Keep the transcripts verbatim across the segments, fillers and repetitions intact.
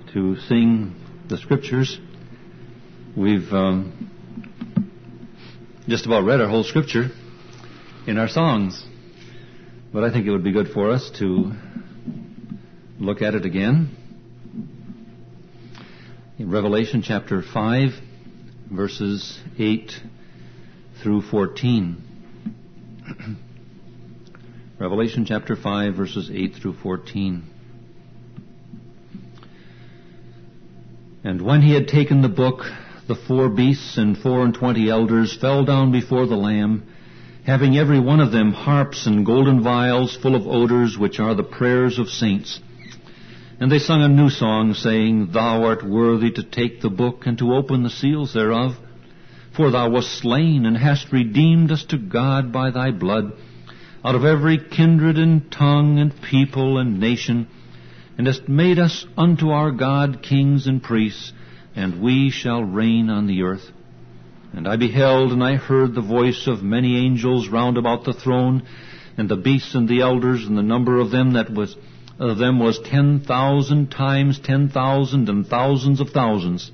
to sing the Scriptures. We've um, just about read our whole Scripture in our songs, but I think it would be good for us to look at it again. In Revelation chapter five, verses eight through fourteen. Revelation chapter five, verses eight through fourteen. And when he had taken the book, the four beasts and four and twenty elders fell down before the Lamb, having every one of them harps and golden vials full of odors, which are the prayers of saints. And they sung a new song, saying, Thou art worthy to take the book and to open the seals thereof. For thou wast slain, and hast redeemed us to God by thy blood, out of every kindred and tongue and people and nation, and hast made us unto our God kings and priests, and we shall reign on the earth. And I beheld, and I heard the voice of many angels round about the throne, and the beasts and the elders, and the number of them that was of them was ten thousand times ten thousand and thousands of thousands,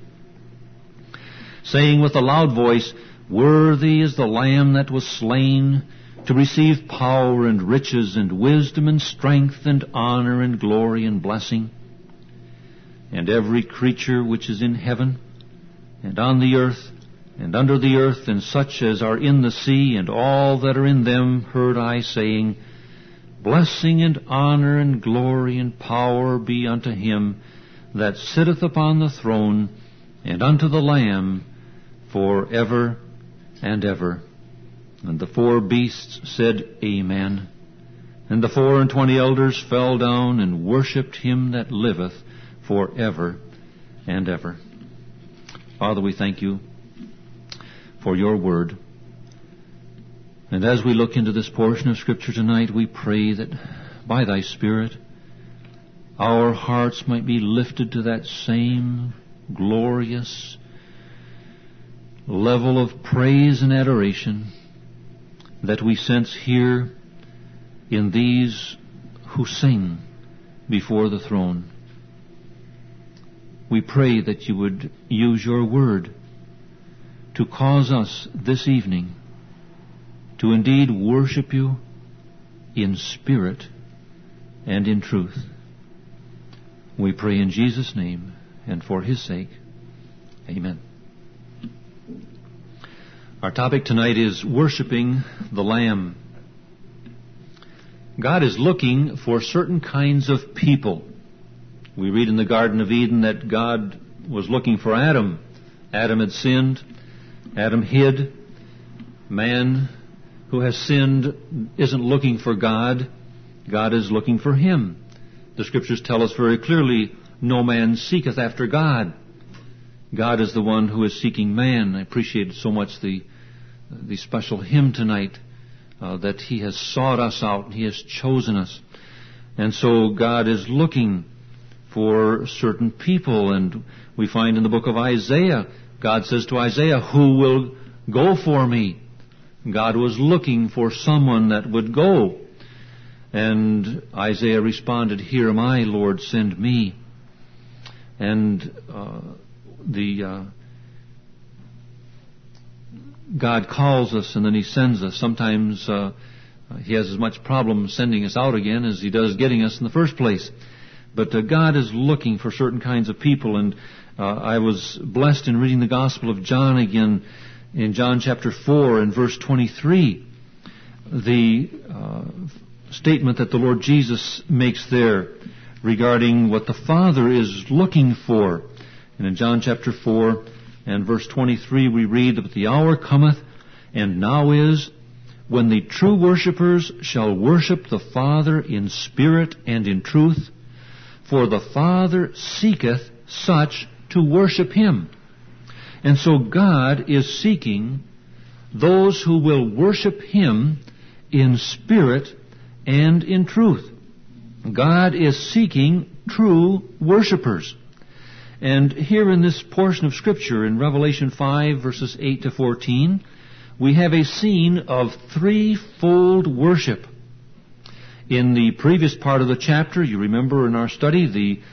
saying with a loud voice, Worthy is the Lamb that was slain to receive power and riches and wisdom and strength and honor and glory and blessing. And every creature which is in heaven and on the earth and under the earth, and such as are in the sea, and all that are in them, heard I saying, Blessing and honor and glory and power be unto him that sitteth upon the throne, and unto the Lamb, for ever and ever. And the four beasts said, Amen. And the four and twenty elders fell down and worshipped him that liveth for ever and ever. Father, we thank you for your word. And as we look into this portion of Scripture tonight, we pray that by thy Spirit, our hearts might be lifted to that same glorious level of praise and adoration that we sense here in these who sing before the throne. We pray that you would use your word to cause us this evening to indeed worship you in spirit and in truth. We pray in Jesus' name and for his sake. Amen. Our topic tonight is worshiping the Lamb. God is looking for certain kinds of people. We read in the Garden of Eden that God was looking for Adam. Adam had sinned. Adam hid. Man who has sinned isn't looking for God. God is looking for him. The Scriptures tell us very clearly, no man seeketh after God. God is the one who is seeking man. I appreciate so much the the special hymn tonight, uh, that he has sought us out, he has chosen us. And so God is looking for certain people, and we find in the book of Isaiah, God says to Isaiah, Who will go for me? God was looking for someone that would go. And Isaiah responded, Here am I, Lord, send me. And uh, the uh, God calls us and then he sends us. Sometimes uh, he has as much problem sending us out again as he does getting us in the first place. But uh, God is looking for certain kinds of people. And uh, I was blessed in reading the Gospel of John again in John chapter four and verse twenty-three. The uh, statement that the Lord Jesus makes there regarding what the Father is looking for. And in John chapter four and verse twenty-three we read that the hour cometh, and now is, when the true worshippers shall worship the Father in spirit and in truth, for the Father seeketh such to worship him. And so God is seeking those who will worship him in spirit and in truth. God is seeking true worshipers. And here in this portion of Scripture, in Revelation five, verses eight to fourteen, we have a scene of threefold worship. In the previous part of the chapter, you remember in our study, the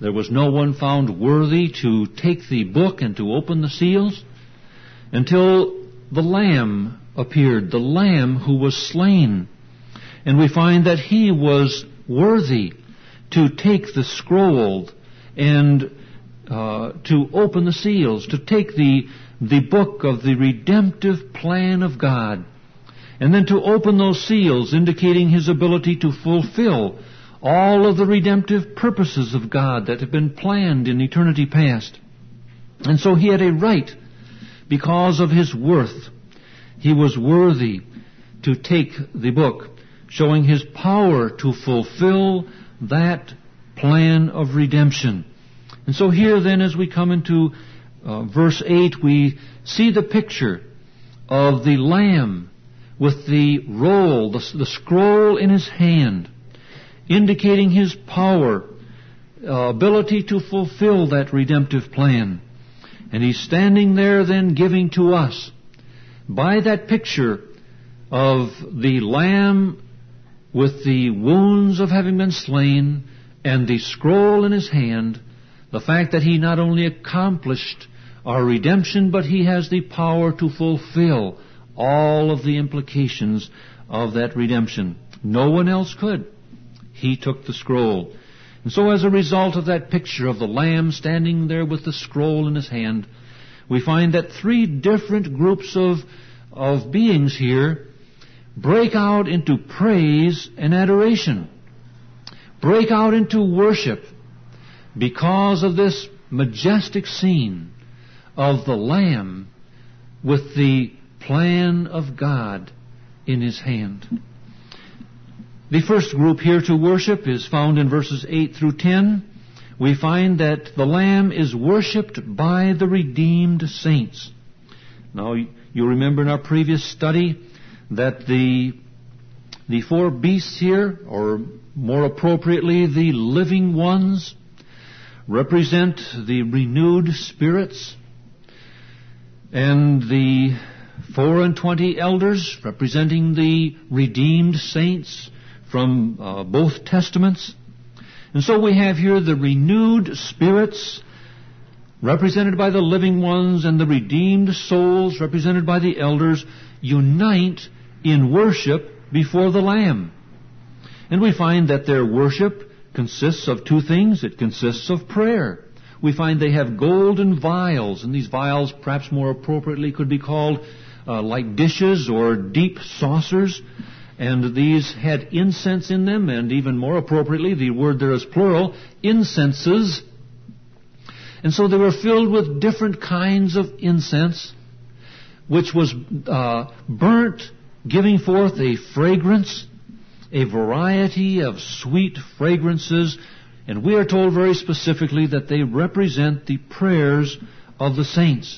There was no one found worthy to take the book and to open the seals until the Lamb appeared, the Lamb who was slain. And we find that He was worthy to take the scroll and uh, to open the seals, to take the, the book of the redemptive plan of God, and then to open those seals, indicating His ability to fulfill all of the redemptive purposes of God that have been planned in eternity past. And so He had a right, because of His worth. He was worthy to take the book, showing His power to fulfill that plan of redemption. And so here then, as we come into uh, verse eight, we see the picture of the Lamb with the roll, the, the scroll in His hand, indicating His power, uh, ability to fulfill that redemptive plan. And He's standing there then giving to us, by that picture of the Lamb with the wounds of having been slain and the scroll in His hand, the fact that He not only accomplished our redemption, but He has the power to fulfill all of the implications of that redemption. No one else could. He took the scroll. And so as a result of that picture of the Lamb standing there with the scroll in His hand, we find that three different groups of, of beings here break out into praise and adoration, break out into worship because of this majestic scene of the Lamb with the plan of God in His hand. The first group here to worship is found in verses eight through ten. We find that the Lamb is worshipped by the redeemed saints. Now, you remember in our previous study that the, the four beasts here, or more appropriately, the living ones, represent the renewed spirits, and the four and twenty elders, representing the redeemed saints from uh, both testaments. And so we have here the renewed spirits, represented by the living ones, and the redeemed souls, represented by the elders, unite in worship before the Lamb. And we find that their worship consists of two things. It consists of prayer. We find they have golden vials, and these vials, perhaps more appropriately, could be called uh, like dishes or deep saucers. And these had incense in them, and even more appropriately, the word there is plural, incenses. And so they were filled with different kinds of incense, which was uh, burnt, giving forth a fragrance, a variety of sweet fragrances. And we are told very specifically that they represent the prayers of the saints.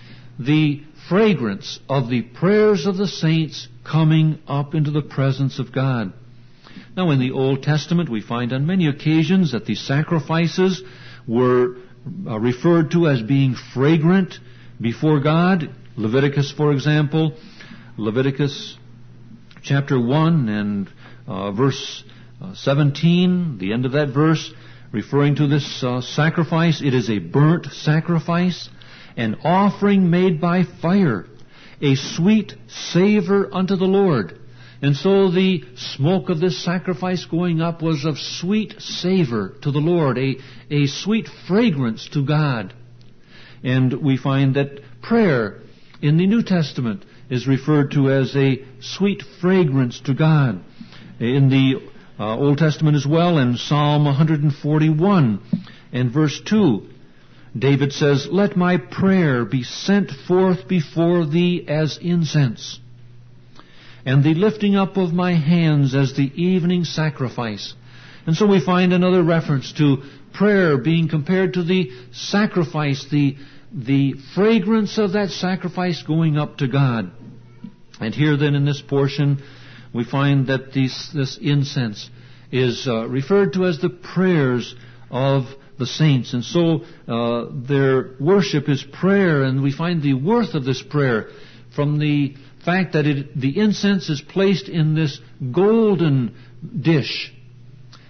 The fragrance of the prayers of the saints coming up into the presence of God. Now, in the Old Testament, we find on many occasions that the sacrifices were uh, referred to as being fragrant before God. Leviticus, for example, Leviticus chapter one and uh, verse uh, seventeen, the end of that verse, referring to this uh, sacrifice. It is a burnt sacrifice, an offering made by fire, a sweet savor unto the Lord. And so the smoke of this sacrifice going up was of sweet savor to the Lord, a, a sweet fragrance to God. And we find that prayer in the New Testament is referred to as a sweet fragrance to God. In the uh, Old Testament as well, in Psalm one forty-one and verse two, David says, "Let my prayer be sent forth before thee as incense, and the lifting up of my hands as the evening sacrifice." And so we find another reference to prayer being compared to the sacrifice, the, the fragrance of that sacrifice going up to God. And here then in this portion, we find that this, this incense is uh, referred to as the prayers of the saints. And so uh, their worship is prayer, and we find the worth of this prayer from the fact that it, the incense is placed in this golden dish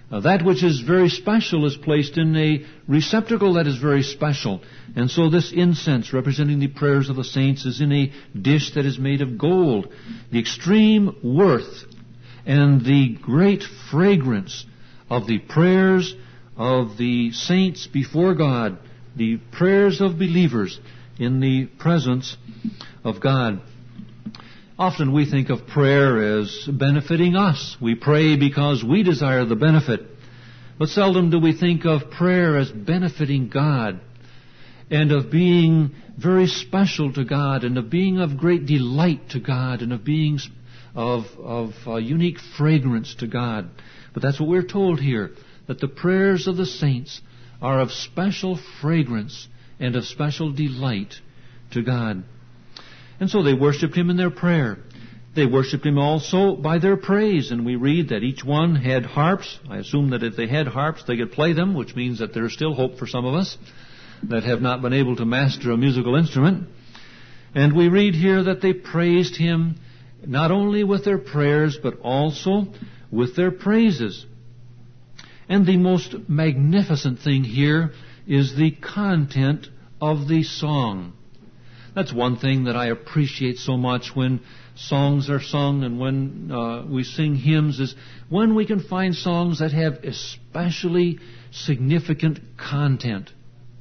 Uh, that which is very special is placed in a receptacle that is very special. And so this incense, representing the prayers of the saints, is in a dish that is made of gold. The extreme worth and the great fragrance of the prayers of the saints before God, the prayers of believers in the presence of God. Often we think of prayer as benefiting us. We pray because we desire the benefit. But seldom do we think of prayer as benefiting God, and of being very special to God, and of being of great delight to God, and of being of, of uh, unique fragrance to God. But that's what we're told here, that the prayers of the saints are of special fragrance and of special delight to God. And so they worshipped Him in their prayer. They worshipped Him also by their praise. And we read that each one had harps. I assume that if they had harps, they could play them, which means that there is still hope for some of us that have not been able to master a musical instrument. And we read here that they praised Him not only with their prayers, but also with their praises. And the most magnificent thing here is the content of the song. That's one thing that I appreciate so much when songs are sung and when uh, we sing hymns, is when we can find songs that have especially significant content.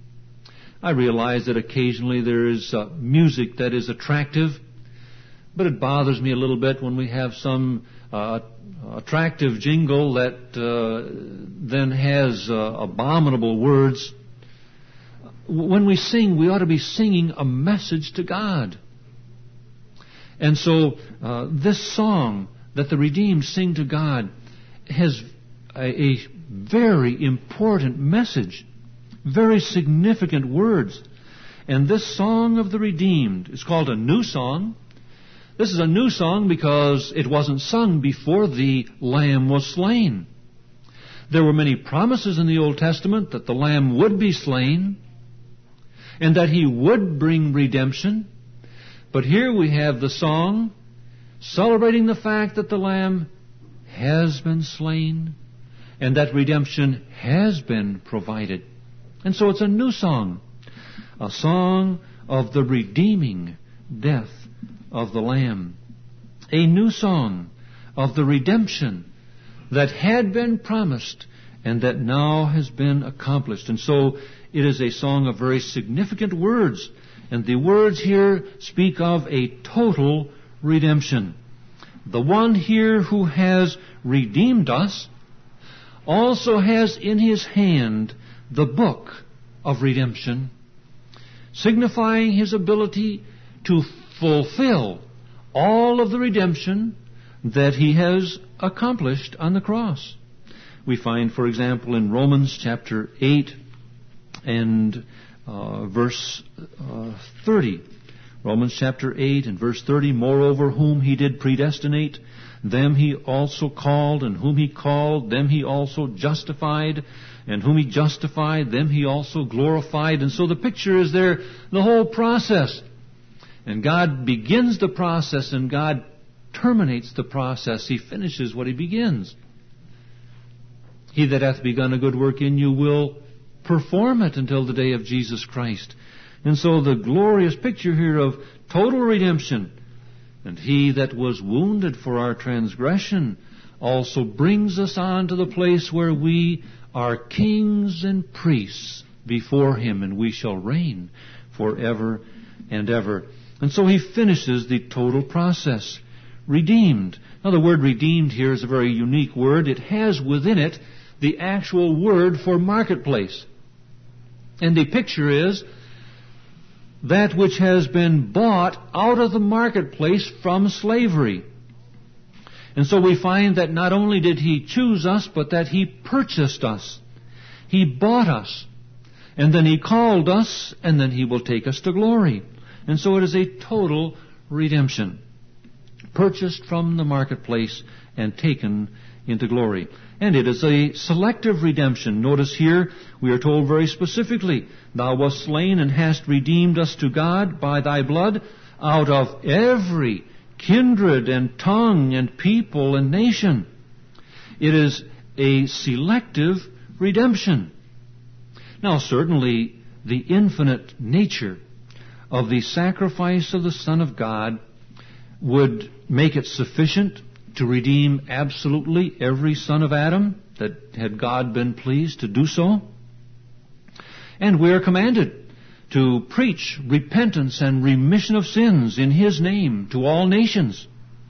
I realize that occasionally there is uh, music that is attractive, but it bothers me a little bit when we have some uh, attractive jingle that uh, then has uh, abominable words. When we sing, we ought to be singing a message to God. And so uh, this song that the redeemed sing to God has a, a very important message, very significant words. And this song of the redeemed is called a new song. This is a new song because it wasn't sung before the Lamb was slain. There were many promises in the Old Testament that the Lamb would be slain, and that He would bring redemption. But here we have the song celebrating the fact that the Lamb has been slain and that redemption has been provided. And so it's a new song, a song of the redeeming death of the Lamb, a new song of the redemption that had been promised and that now has been accomplished. And so it is a song of very significant words. And the words here speak of a total redemption. The one here who has redeemed us also has in His hand the book of redemption, signifying His ability to fulfill all of the redemption that He has accomplished on the cross. We find, for example, in Romans chapter eight and uh, verse uh, thirty. Romans chapter eight and verse thirty, moreover, whom He did predestinate, them He also called, and whom He called, them He also justified, and whom He justified, them He also glorified. And so the picture is there, the whole process. And God begins the process, and God terminates the process. He finishes what He begins. He that hath begun a good work in you will perform it until the day of Jesus Christ. And so the glorious picture here of total redemption, and He that was wounded for our transgression also brings us on to the place where we are kings and priests before Him, and we shall reign forever and ever. And so He finishes the total process. Redeemed. Now the word redeemed here is a very unique word. It has within it the actual word for marketplace. And the picture is that which has been bought out of the marketplace from slavery. And so we find that not only did He choose us, but that He purchased us. He bought us. And then He called us, and then He will take us to glory. And so it is a total redemption, purchased from the marketplace and taken into glory. And it is a selective redemption. Notice here, we are told very specifically, Thou wast slain and hast redeemed us to God by Thy blood out of every kindred and tongue and people and nation. It is a selective redemption. Now, certainly, the infinite nature of the sacrifice of the Son of God would make it sufficient to redeem absolutely every son of Adam, that had God been pleased to do so. And we are commanded to preach repentance and remission of sins in His name to all nations.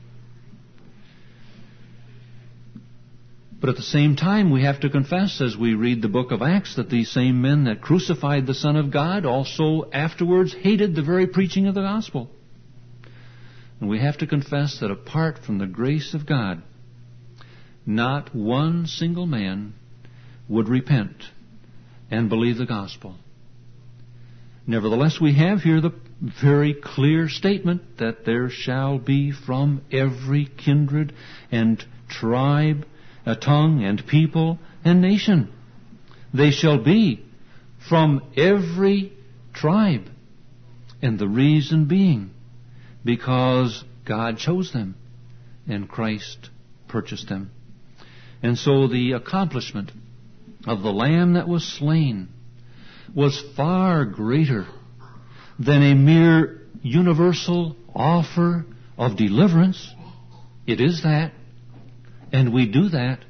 But at the same time, we have to confess, as we read the book of Acts, that these same men that crucified the Son of God also afterwards hated the very preaching of the gospel. And we have to confess that apart from the grace of God, not one single man would repent and believe the gospel. Nevertheless, we have here the very clear statement that there shall be from every kindred and tribe, a tongue and people and nation. They shall be from every tribe. And the reason being, because God chose them and Christ purchased them. And so the accomplishment of the Lamb that was slain was far greater than a mere universal offer of deliverance. It is that, and we do that.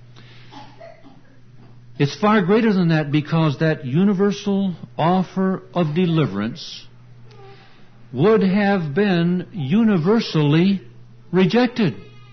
It's far greater than that, because that universal offer of deliverance would have been universally rejected.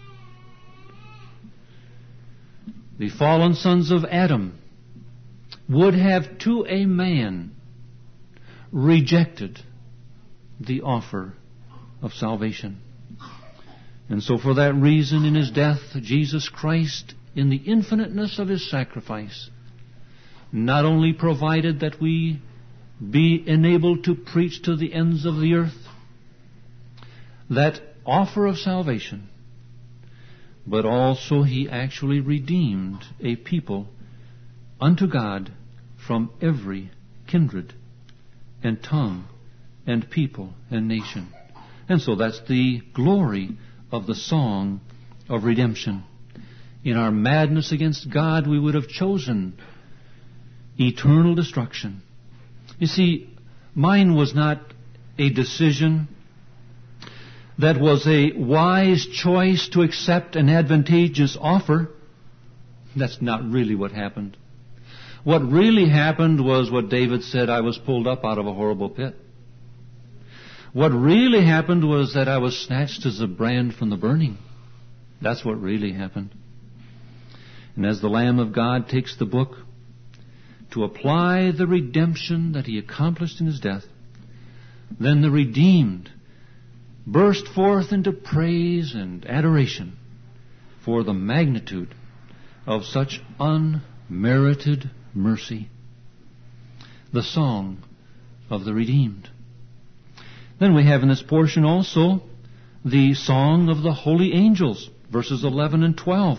The fallen sons of Adam would have to a man rejected the offer of salvation. And so for that reason, in His death, Jesus Christ, in the infiniteness of His sacrifice, not only provided that we be enabled to preach to the ends of the earth that offer of salvation, but also He actually redeemed a people unto God from every kindred and tongue and people and nation. And so that's the glory of the song of redemption. In our madness against God, we would have chosen eternal destruction. You see, mine was not a decision that was a wise choice to accept an advantageous offer. That's not really what happened. What really happened was what David said, I was pulled up out of a horrible pit. What really happened was that I was snatched as a brand from the burning. That's what really happened. And as the Lamb of God takes the book to apply the redemption that He accomplished in His death, then the redeemed burst forth into praise and adoration for the magnitude of such unmerited mercy. The song of the redeemed. Then we have in this portion also the song of the holy angels, verses eleven and twelve.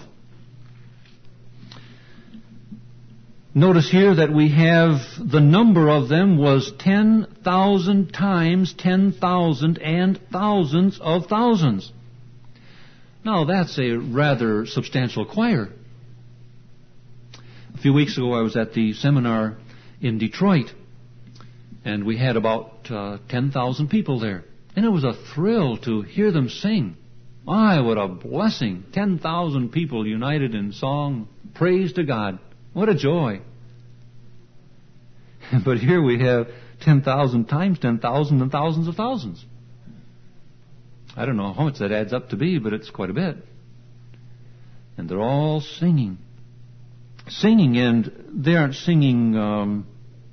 Notice here that we have the number of them was ten thousand times ten thousand and thousands of thousands. Now that's a rather substantial choir. A few weeks ago I was at the seminar in Detroit, and we had about uh, ten thousand people there. And it was a thrill to hear them sing. My, what a blessing. ten thousand people united in song. Praise to God. What a joy. But here we have ten thousand times ten thousand and thousands of thousands. I don't know how much that adds up to be, but it's quite a bit. And they're all singing. Singing, and they aren't singing um,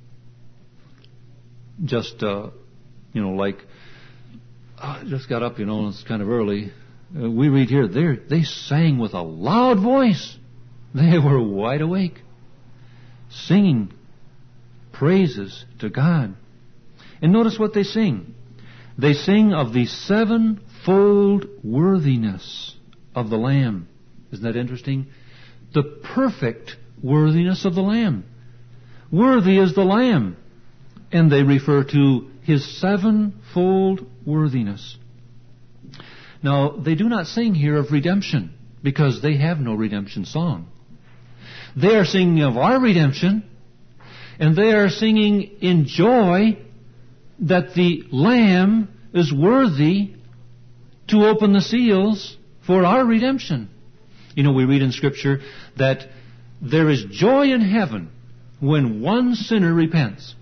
just, uh, you know, like, oh, I just got up, you know, and it's kind of early. Uh, we read here, they they sang with a loud voice. They were wide awake, singing praises to God. And notice what they sing. They sing of the sevenfold worthiness of the Lamb. Isn't that interesting? The perfect worthiness of the Lamb. Worthy is the Lamb. And they refer to His sevenfold worthiness. Now, they do not sing here of redemption, because they have no redemption song. They are singing of our redemption, and they are singing in joy that the Lamb is worthy to open the seals for our redemption. You know, we read in Scripture that there is joy in heaven when one sinner repents.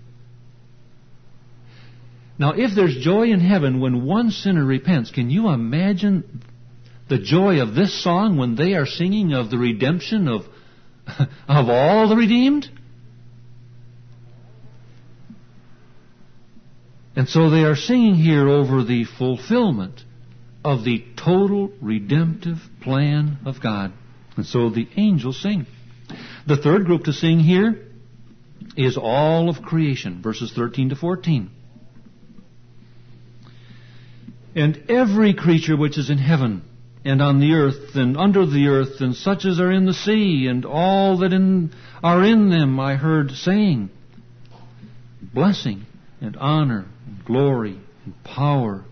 Now, if there's joy in heaven when one sinner repents, can you imagine the joy of this song when they are singing of the redemption of, of all the redeemed? And so they are singing here over the fulfillment of the total redemptive plan of God. And so the angels sing. The third group to sing here is all of creation, verses thirteen to fourteen. And every creature which is in heaven, and on the earth, and under the earth, and such as are in the sea, and all that in, are in them, I heard saying, blessing and honor and glory and power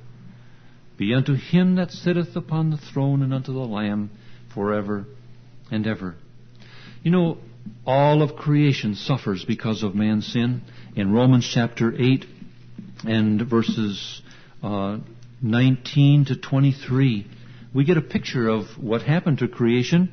be unto him that sitteth upon the throne and unto the Lamb forever and ever. You know, all of creation suffers because of man's sin. In Romans chapter eight and verses uh, nineteen to twenty-three, we get a picture of what happened to creation.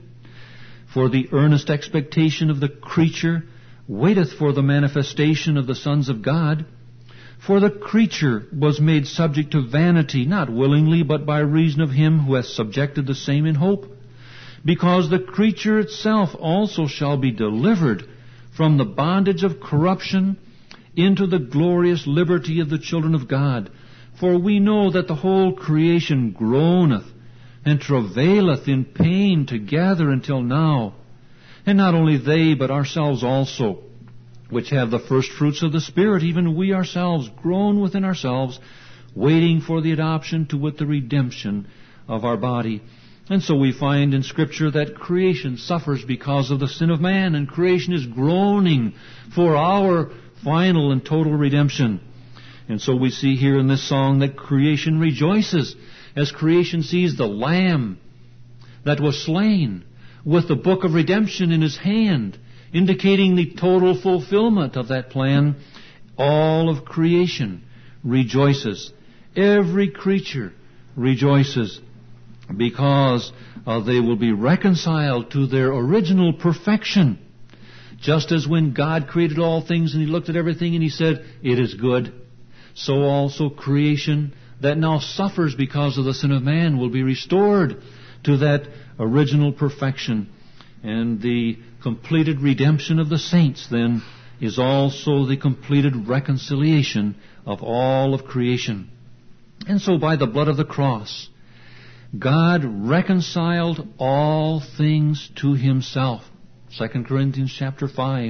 For the earnest expectation of the creature waiteth for the manifestation of the sons of God. For the creature was made subject to vanity, not willingly, but by reason of him who hath subjected the same in hope. Because the creature itself also shall be delivered from the bondage of corruption into the glorious liberty of the children of God. For we know that the whole creation groaneth and travaileth in pain together until now. And not only they, but ourselves also, which have the first fruits of the Spirit, even we ourselves groan within ourselves, waiting for the adoption to wit the redemption of our body. And so we find in Scripture that creation suffers because of the sin of man, and creation is groaning for our final and total redemption. And so we see here in this song that creation rejoices as creation sees the Lamb that was slain with the book of redemption in his hand, indicating the total fulfillment of that plan. All of creation rejoices. Every creature rejoices because uh, they will be reconciled to their original perfection. Just as when God created all things and He looked at everything and He said, "It is good," so also creation that now suffers because of the sin of man will be restored to that original perfection. And the completed redemption of the saints, then, is also the completed reconciliation of all of creation. And so by the blood of the cross, God reconciled all things to Himself. Second Corinthians chapter five.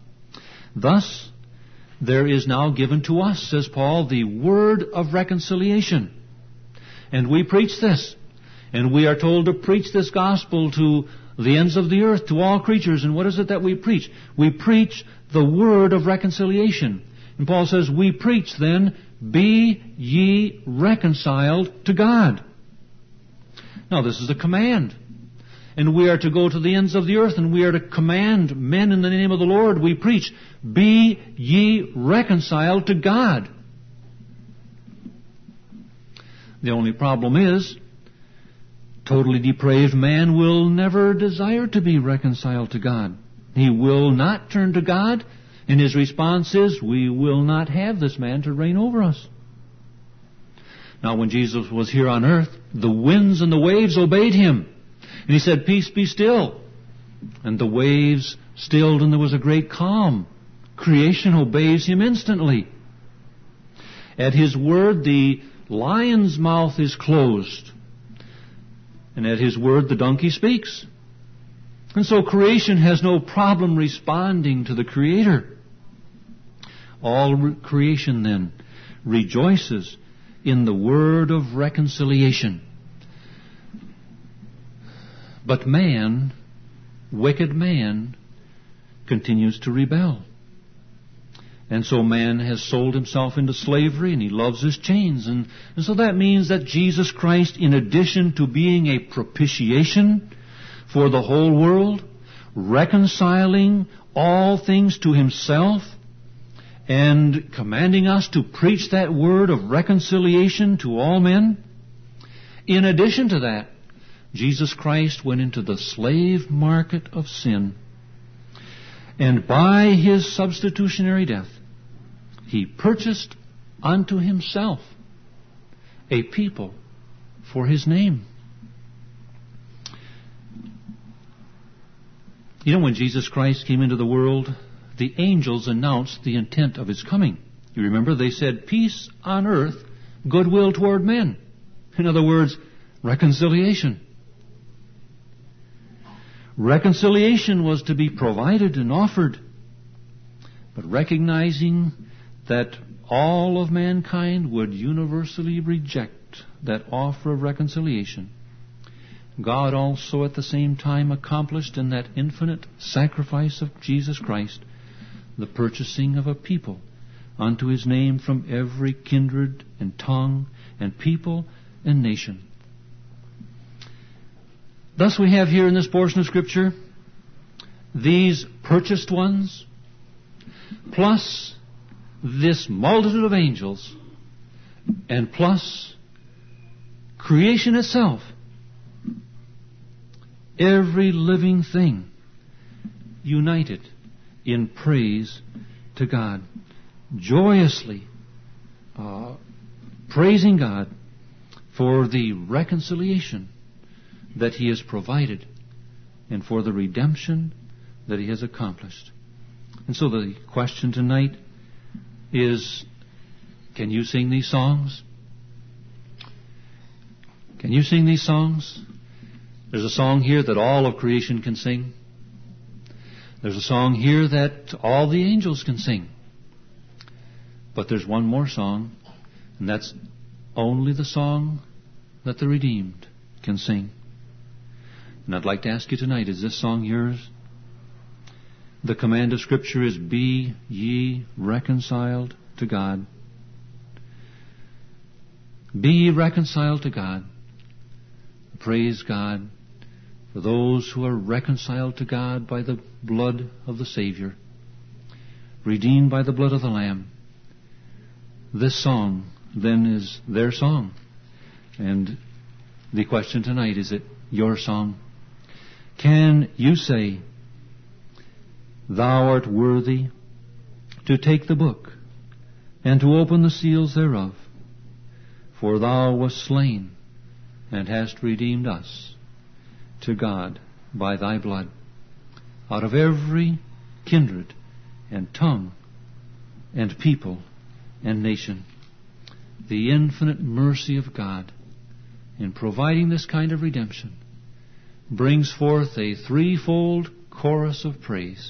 Thus, there is now given to us, says Paul, the word of reconciliation. And we preach this. And we are told to preach this gospel to the ends of the earth, to all creatures. And what is it that we preach? We preach the word of reconciliation. And Paul says, we preach then, be ye reconciled to God. Now this is a command. And we are to go to the ends of the earth and we are to command men in the name of the Lord. We preach, be ye reconciled to God. The only problem is, totally depraved man will never desire to be reconciled to God. He will not turn to God, and his response is, we will not have this man to reign over us. Now when Jesus was here on earth, the winds and the waves obeyed Him. And He said, peace, be still. And the waves stilled and there was a great calm. Creation obeys Him instantly. At His word, the lion's mouth is closed. And at His word, the donkey speaks. And so creation has no problem responding to the Creator. All re- creation then rejoices in the word of reconciliation. But man, wicked man, continues to rebel. And so man has sold himself into slavery and he loves his chains. And, and so that means that Jesus Christ, in addition to being a propitiation for the whole world, reconciling all things to Himself, and commanding us to preach that word of reconciliation to all men. In addition to that, Jesus Christ went into the slave market of sin, and by His substitutionary death, He purchased unto Himself a people for His name. You know, when Jesus Christ came into the world, the angels announced the intent of His coming. You remember, they said, "Peace on earth, goodwill toward men." In other words, reconciliation. Reconciliation was to be provided and offered, but recognizing that all of mankind would universally reject that offer of reconciliation, God also at the same time accomplished in that infinite sacrifice of Jesus Christ the purchasing of a people unto His name from every kindred and tongue and people and nation. Thus we have here in this portion of Scripture these purchased ones, plus this multitude of angels, and plus creation itself. Every living thing united in praise to God, joyously uh, praising God for the reconciliation that He has provided and for the redemption that He has accomplished. And so the question tonight is, can you sing these songs? Can you sing these songs? There's a song here that all of creation can sing. There's a song here that all the angels can sing. But there's one more song, and that's only the song that the redeemed can sing. And I'd like to ask you tonight, is this song yours? The command of Scripture is, "Be ye reconciled to God." Be ye reconciled to God. Praise God for those who are reconciled to God by the blood of the Savior, redeemed by the blood of the Lamb. This song, then, is their song. And the question tonight, is it your song? Can you say, "Thou art worthy to take the book and to open the seals thereof, for Thou wast slain and hast redeemed us to God by Thy blood, out of every kindred and tongue and people and nation." The infinite mercy of God in providing this kind of redemption brings forth a threefold chorus of praise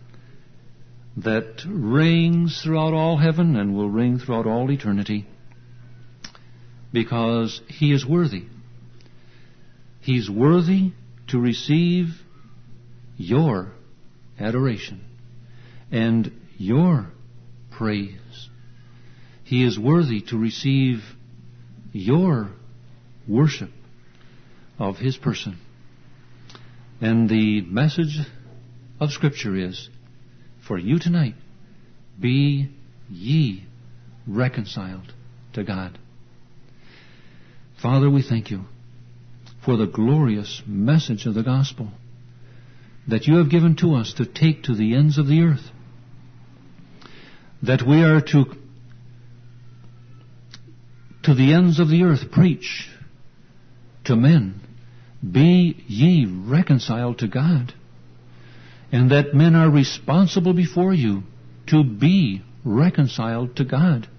that rings throughout all heaven and will ring throughout all eternity, because He is worthy. He's worthy to receive your adoration and your praise. He is worthy to receive your worship of His person. And the message of Scripture is, for you tonight, be ye reconciled to God. Father, we thank You for the glorious message of the gospel that You have given to us to take to the ends of the earth, that we are to to the ends of the earth preach to men, be ye reconciled to God, and that men are responsible before You to be reconciled to God.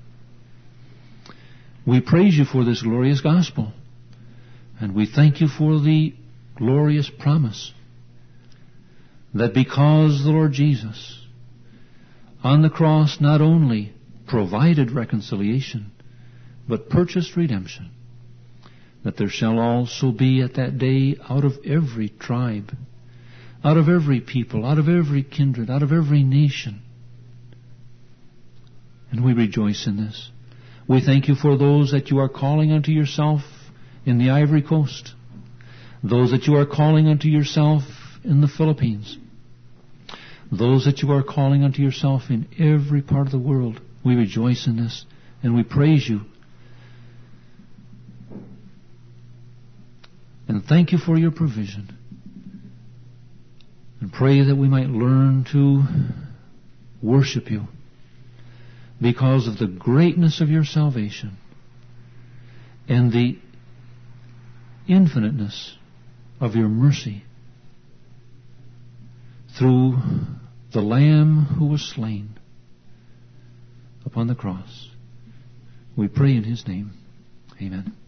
We praise You for this glorious gospel, and we thank You for the glorious promise that because the Lord Jesus on the cross not only provided reconciliation, but purchased redemption, that there shall also be at that day out of every tribe, out of every people, out of every kindred, out of every nation. And we rejoice in this. We thank You for those that You are calling unto Yourself in the Ivory Coast, those that You are calling unto Yourself in the Philippines, those that you are calling unto yourself in every part of the world. We rejoice in this and we praise you. And thank you for your provision. And pray that we might learn to worship you because of the greatness of your salvation and the infiniteness of your mercy through the Lamb who was slain upon the cross. We pray in His name. Amen.